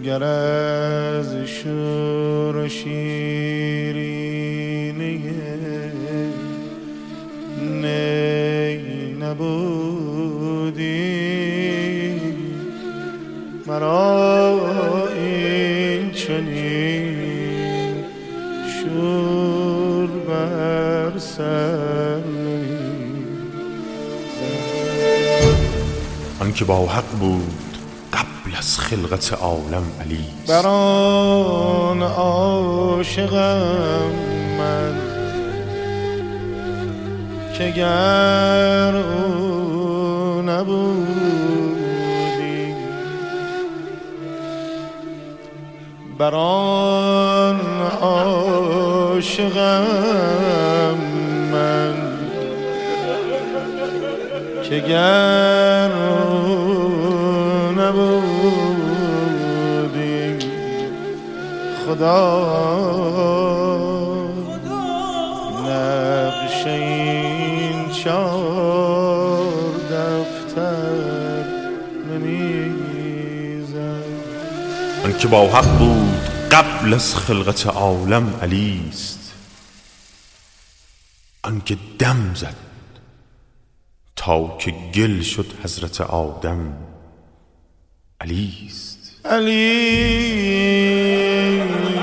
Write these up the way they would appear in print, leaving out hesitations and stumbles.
گر از شور و شیرینی نی نبودی مرا این چنین شور بر سر آن که با حق بود قبل از خلقت عالم علی بر آن عاشقم من که گر او نبودی بر آن عاشقم من که گر او نبودی خدا نقش این چار دفتر نمیزد. آن که با حق بود قبل از خلقت عالم علی است آن که دم زد تا که گل شد حضرت آدم علی است. علی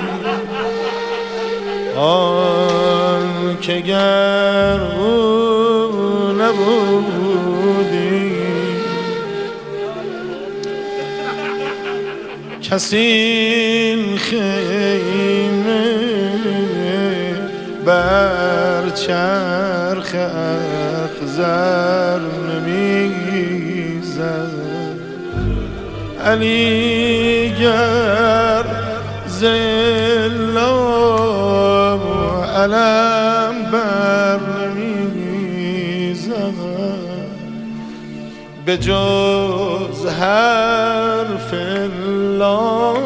آن که گر او نبودی کسی این خیمه بر چرخ اخضر نمیزد. علی گر زلا و علم بر نمیزد به جز حرف لا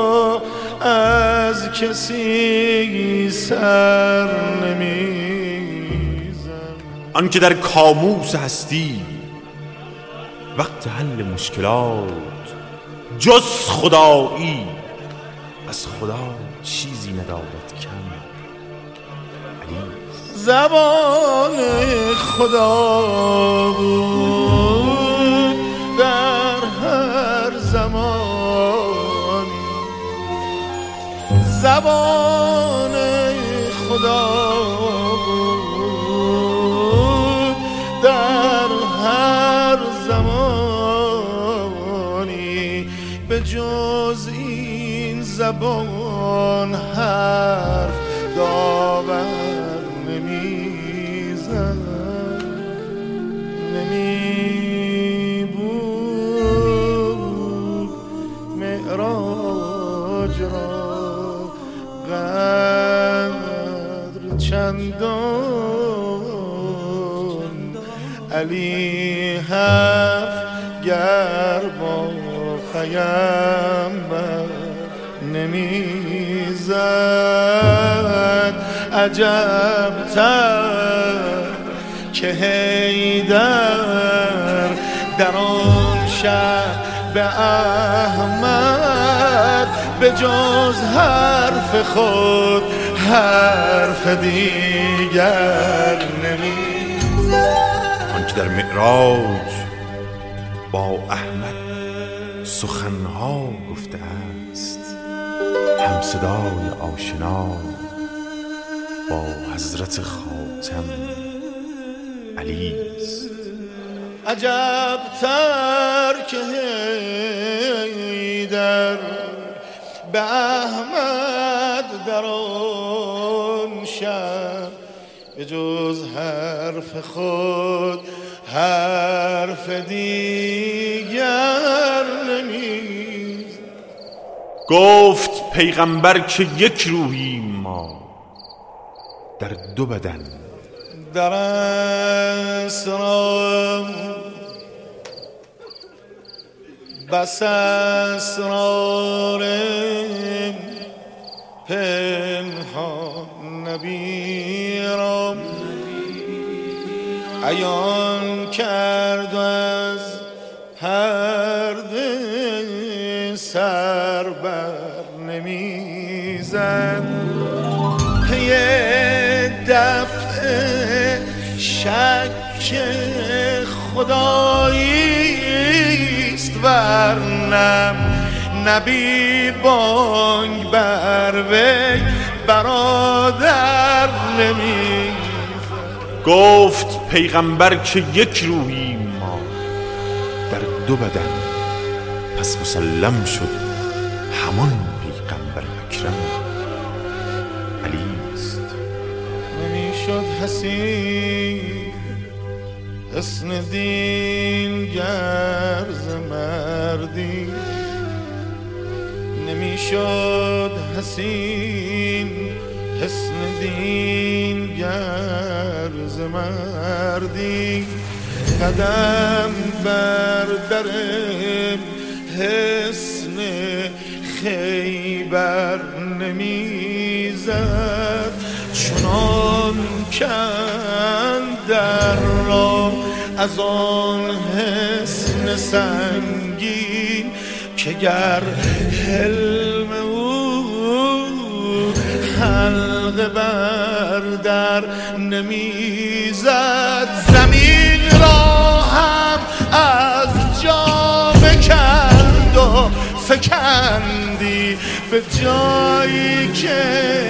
از کسی سر نمیزد. آن که در کاموس هستی وقت حل مشکلات جز خدایی از خدا چیزی ندارد کم علی. زبان خدا بود در هر زمانی زبان خدا بود در هر زمانی به جز این زبان حرف داور نمیزد. نمی بود معراج را قدر چندان علی حرف گر با پیامبر نمیزد. عجب‌تر که حیدر در آن شب به احمد به جز حرف خود حرف دیگر نمیزد. آن که در معراج با احمد سخنها گفته است همصدای آشنا با حضرت خاتم علی است. عجب‌تر که حیدر به احمد در آن شب به جز حرف خود حرف دیگر نمیزد. گفت پیغمبر که یک روحیم ما در دو بدن در اسرار بس اسرار پنهان نبی را عیان کرد از هر دل سر بر نمیزد پی دفع شک خداییست ورنه نبی بانگ بر وی برادر نمیزد. گفت پیغمبر که یک روحیم ما در دو بدن، پس مسلم شد همان پیغمبر اکرم علیست. نمیشد حسین حسن دین گرز مردی، نمیشد حسین حسن دین گرز مردی، قدم بر در حسن خیبر نمیزد، چنان کاندر را از آن حسن سنگین که گر حلم او حلقه بر در نمیزد. زمین را هم از جا بکند و فکندی به جایی که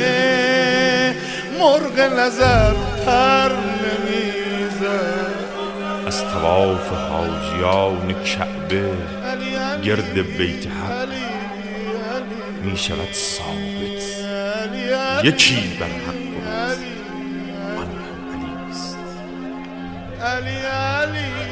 مرغ نظر پر نمیزد. از طواف حاجیان کعبه گرد بیت حق می شود ثابت یکی بر حق بود، آن هم علیست. علی